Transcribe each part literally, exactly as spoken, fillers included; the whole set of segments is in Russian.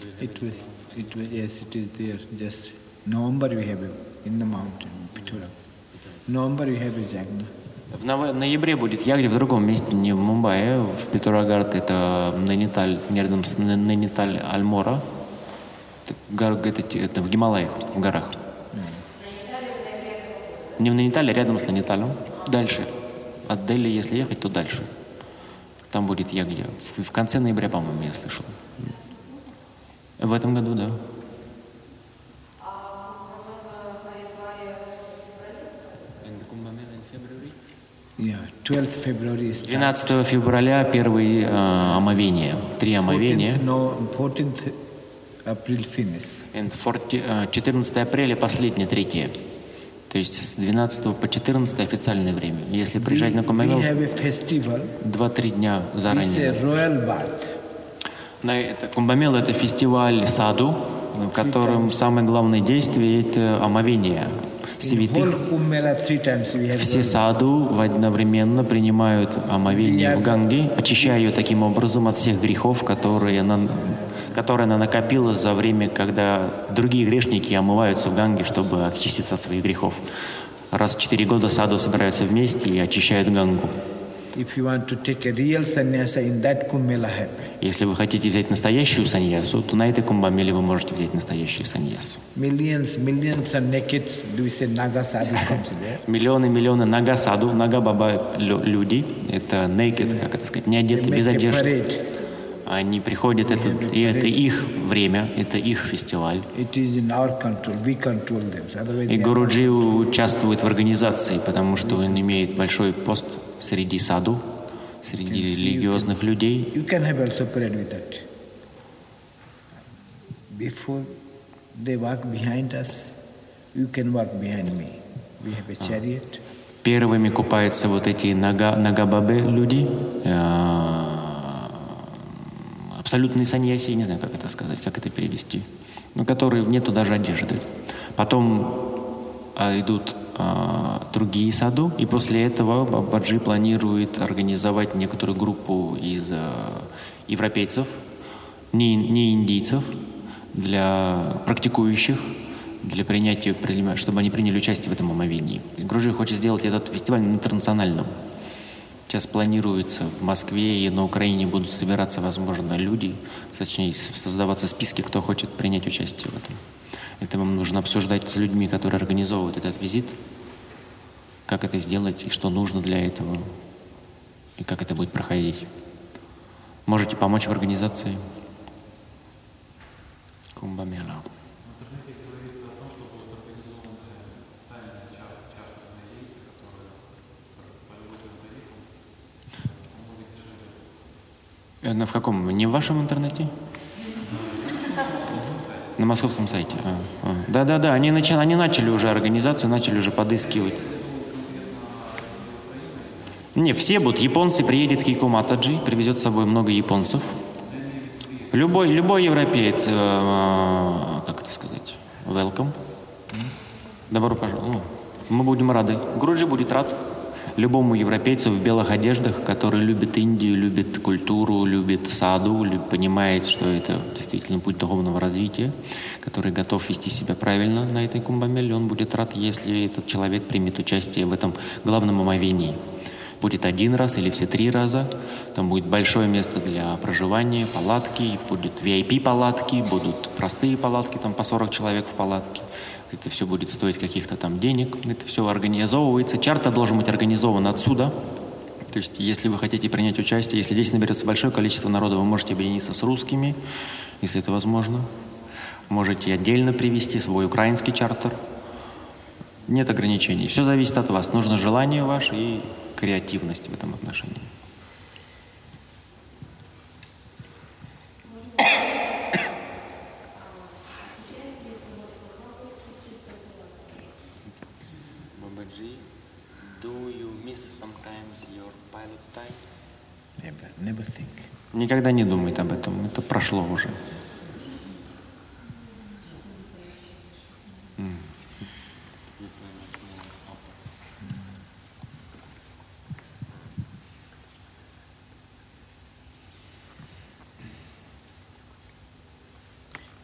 It was, it was, yes, it is there. Just November we have it in the mountain, Pithura. November we have a Jagna. В ноябре будет ягри в другом месте, не в Мумбаи, в Питурагард, это Найниталь, рядом с Найниталь Альмора. Это, это в Гималаях, в горах. Не в Найнитале, рядом с Найниталем. Дальше. От Дели, если ехать, то дальше. Там будет ягья. В, в конце ноября, по-моему, я слышал. В этом году, да. двенадцатого февраля первые э, омовения. Три омовения. четырнадцатого апреля последнее, третье. То есть с двенадцатого по четырнадцатое официальное время. Если приезжать на Кумбамелу, два-три дня заранее. На это, Кумбамела — это фестиваль саду, в котором самое главное действие — это омовение святых. Все саду одновременно принимают омовение в Ганге, очищая ее таким образом от всех грехов, которые она, которые она накопила за время, когда другие грешники омываются в Ганге, чтобы очиститься от своих грехов. Раз в четыре года саду собираются вместе и очищают Гангу. Если вы хотите взять настоящую саньясу, то на этой Кумбамеле вы можете взять настоящую саньясу. Миллионы, миллионы нага саду, нага баба люди, это naked, как это сказать, не одеты, без одежды. Они приходят, это, и это их время, это их фестиваль. И Гуруджи участвует в организации, потому что он имеет большой пост среди саду, среди религиозных людей. Первыми купаются вот эти нага, нагабабе люди, абсолютные саньяси, я не знаю, как это сказать, как это перевести, но которые нету даже одежды. Потом а, идут а, другие саду, и после этого Бабаджи планирует организовать некоторую группу из а, европейцев, не, не индийцев, для практикующих, для принятия, чтобы они приняли участие в этом омовении. Гуруджи хочет сделать этот фестиваль интернациональным. Сейчас планируется в Москве и на Украине будут собираться, возможно, люди, точнее, создаваться списки, кто хочет принять участие в этом. Это вам нужно обсуждать с людьми, которые организовывают этот визит, как это сделать и что нужно для этого, и как это будет проходить. Можете помочь в организации Кумбамела. На в каком? Не в вашем интернете? На московском сайте. А, а. Да-да-да, они, начали, они начали уже организацию, начали уже подыскивать. Не, все будут. Японцы приедет Кейко Матаджи, привезет с собой много японцев. Любой, любой европеец, э, как это сказать, welcome. Добро пожаловать. Мы будем рады. Гуруджи будет рад любому европейцу в белых одеждах, который любит Индию, любит культуру, любит саду, любит, понимает, что это действительно путь духовного развития, который готов вести себя правильно на этой Кумбамеле, он будет рад, если этот человек примет участие в этом главном омовении. Будет один раз или все три раза. Там будет большое место для проживания, палатки, будут ви ай пи-палатки, будут простые палатки, там по сорок человек в палатке. Это все будет стоить каких-то там денег. Это все организовывается. Чартер должен быть организован отсюда. То есть, если вы хотите принять участие, если здесь наберется большое количество народа, вы можете объединиться с русскими, если это возможно. Можете отдельно привести свой украинский чартер. Нет ограничений. Все зависит от вас. Нужно желание ваше и креативность в этом отношении. Babaji, do you miss sometimes your pilot time? Never, never think. Никогда не думает об этом. Это прошло уже.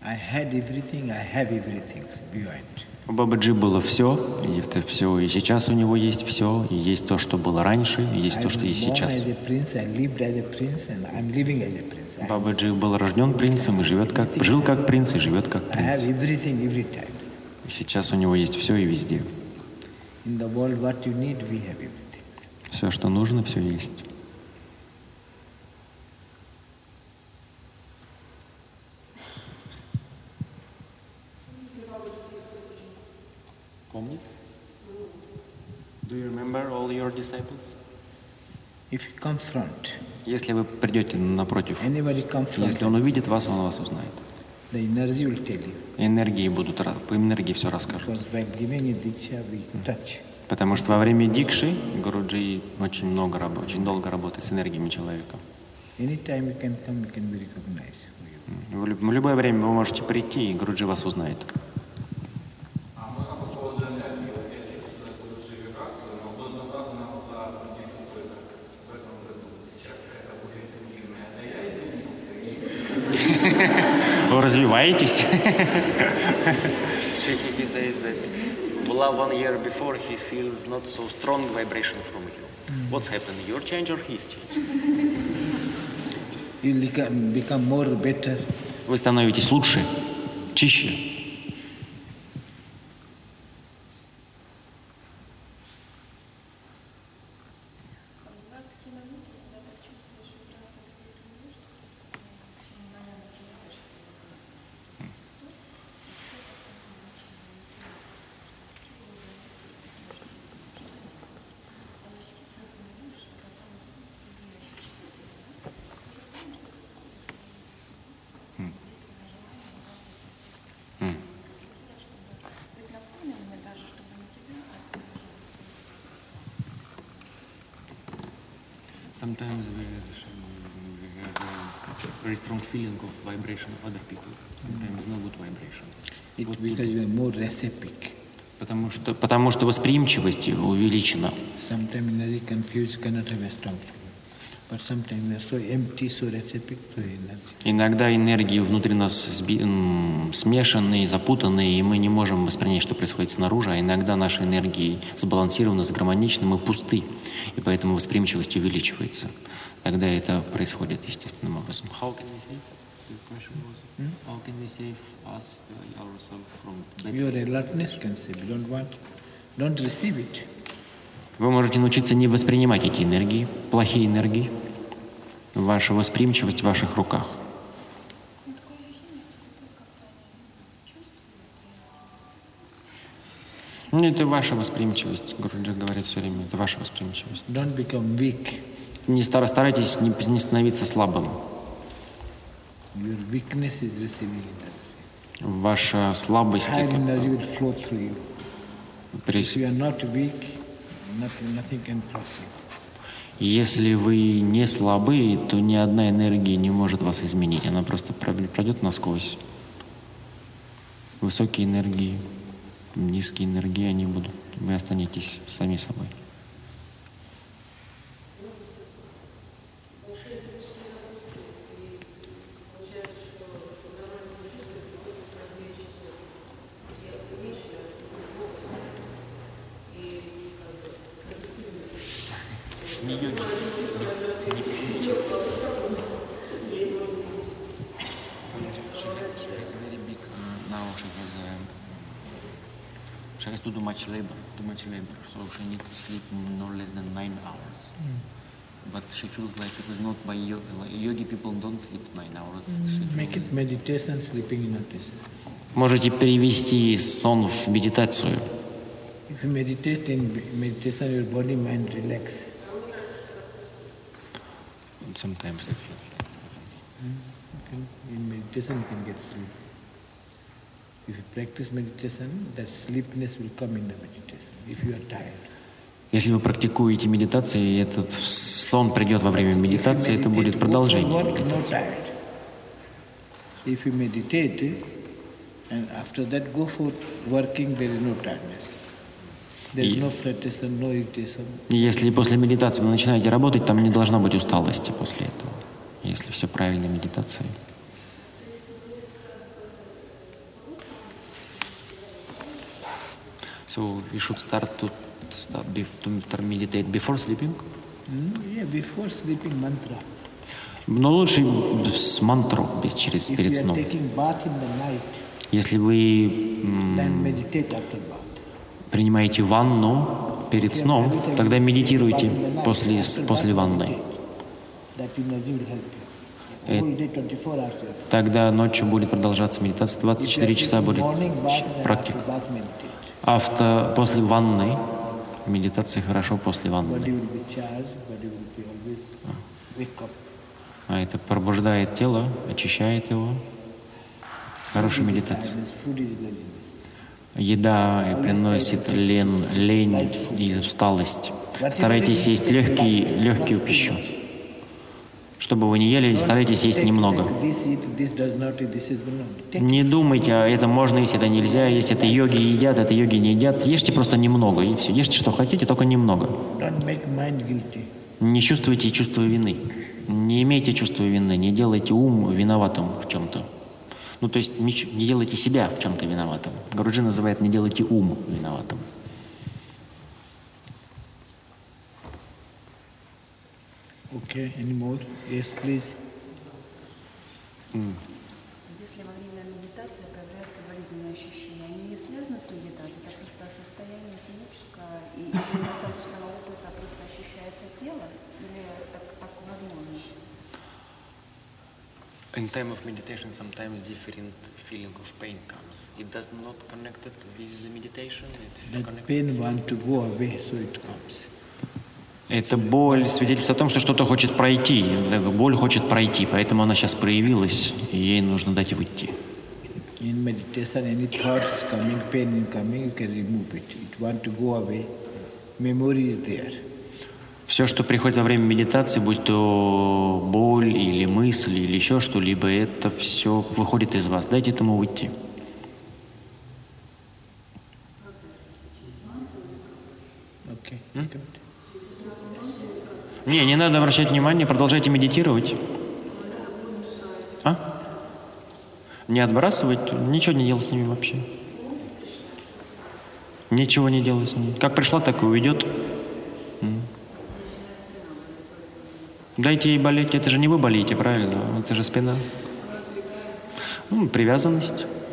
I had everything, I have everything beyond. У Бабаджи было все, и это все, и сейчас у него есть все, и есть то, что было раньше, и есть то, что есть сейчас. Бабаджи был рожден принцем и живет как, жил как принц и живет как принц. И сейчас у него есть все и везде. Все, что нужно, все есть. Помнит? Do you remember all your disciples? If you confront, если вы придете напротив, если он увидит вас, он вас узнает. The energy will tell you. Энергии будут, по энергии все расскажут. Because by giving a diksha, we touch. Потому что во время дикши Гуруджи очень много работает, очень долго работает с энергиями человека. Anytime you can come, you can be recognized. В любое время вы можете прийти, и Гуруджи вас узнает. Вы развиваетесь? He says that one year before he feels not so strong vibration from you. What's happened? Your change or his change? You become more better. Вы становитесь лучше, чище. Sometimes we, we have a very strong feeling of vibration of other people. Sometimes no good vibration. It because you are more receptive. Потому что, потому что восприимчивость увеличена. Sometimes energy confused cannot have a strong feeling. But sometimes we are so empty, so receptive, so energy. Иногда энергии внутри нас смешанные, запутанные, и мы не можем воспринять, что происходит снаружи, а иногда наши энергии сбалансированы, сгармоничны, мы пусты, и поэтому восприимчивость увеличивается. Тогда это происходит естественным образом. How can we save? The question was, hmm? How can we save us, uh, ourselves from that? Your alertness can save. Don't want, don't receive it. Вы можете научиться не воспринимать эти энергии, плохие энергии. Ваша восприимчивость в ваших руках. Ну, это ваша восприимчивость. Гуруджи говорит все время, это ваша восприимчивость. Don't become weak. Не стар, старайтесь не, не становиться слабым. Your weakness is receiving energy. Ваша слабость High это... energy will flow through you. Прис... If you are not weak, nothing, nothing can cross you. Если вы не слабы, то ни одна энергия не может вас изменить. Она просто пройдет насквозь. Высокие энергии, низкие энергии, они будут. Вы останетесь сами собой. Не йоги, не практически. She's very big uh, now. She has uh, she has to do much labor, too much labor. So she needs to sleep no less than nine hours. Mm. But she feels like it is not by yoga. Like yogi people don't sleep nine hours. Mm. Make it meditation, sleeping in notice. Можете перевести сон в медитацию. If you meditate in meditation, your body mind relax. Sometimes it feels like mm. okay. In meditation you can get sleep. If you practice meditation, that sleepiness will come in the meditation. If you are tired. Если вы практикуете медитацию, и этот сон придет во время медитации, это будет продолжение медитации. If you meditate, and after that go for working, there is no tiredness. There is no frustration, no irritation. Если после медитации вы начинаете работать, там не должна быть усталости после этого, если все правильно медитацией. So you should start to start to meditate before sleeping. Mm, yeah, before sleeping mantra. Но лучше с мантру через If перед you are сном. taking bath in the night, Если вы м, then meditate after bath. принимаете ванну перед сном, тогда медитируйте после, после ванны. That energy will help you. Э, Whole day, twenty-four hours you have to. Тогда ночью будет продолжаться медитация, двадцать четыре часа будет Morning bath and практика. after bath meditate. Авто, после ванны, медитация хорошо после Body ванны. will be charged, body will be always wake up. А это пробуждает тело, очищает его. Хорошая медитация. Tiredness, food is laziness. Еда приносит лен, лень и усталость. Старайтесь есть легкий, легкую пищу. Что бы вы ни ели, старайтесь есть немного. This eat, this does not eat, this is not. Take Не думайте, а это можно есть, это нельзя есть, это йоги едят, это йоги не едят. Ешьте просто немного, и все. Ешьте, что хотите, только немного. Don't make mind guilty. Не чувствуйте чувство вины. Не имейте чувства вины, не делайте ум виноватым в чем-то. Ну, то есть не, ч- не делайте себя в чем-то виноватым. Гуруджи называет «не делайте ум виноватым». Okay, any more? Yes, please. Если во время медитации появляются болезненные ощущения, они не связаны с медитацией, это просто состояние физическое, и из-за недостаточного опыта просто ощущается тело, или так, так возможно? In time of meditation, sometimes different feeling of pain comes. It does not connect it with the meditation. It That connect- pain want to go away, so it comes. Это боль свидетельствует о том, что что-то хочет пройти. Эта боль хочет пройти, поэтому она сейчас проявилась, и ей нужно дать выйти. In meditation, any thoughts coming, pain in coming, you can remove it. It want to go away. Memory is there. Все, что приходит во время медитации, будь то боль или мысль или еще что-либо, это все выходит из вас. Дайте этому выйти. Okay. Не, не надо обращать внимание, продолжайте медитировать. А? Не отбрасывать, ничего не делать с ними вообще. Ничего не делать с ними. Как пришла, так и уйдет. М. Дайте ей болеть. Это же не вы болеете, правильно? Это же спина. Ну, привязанность.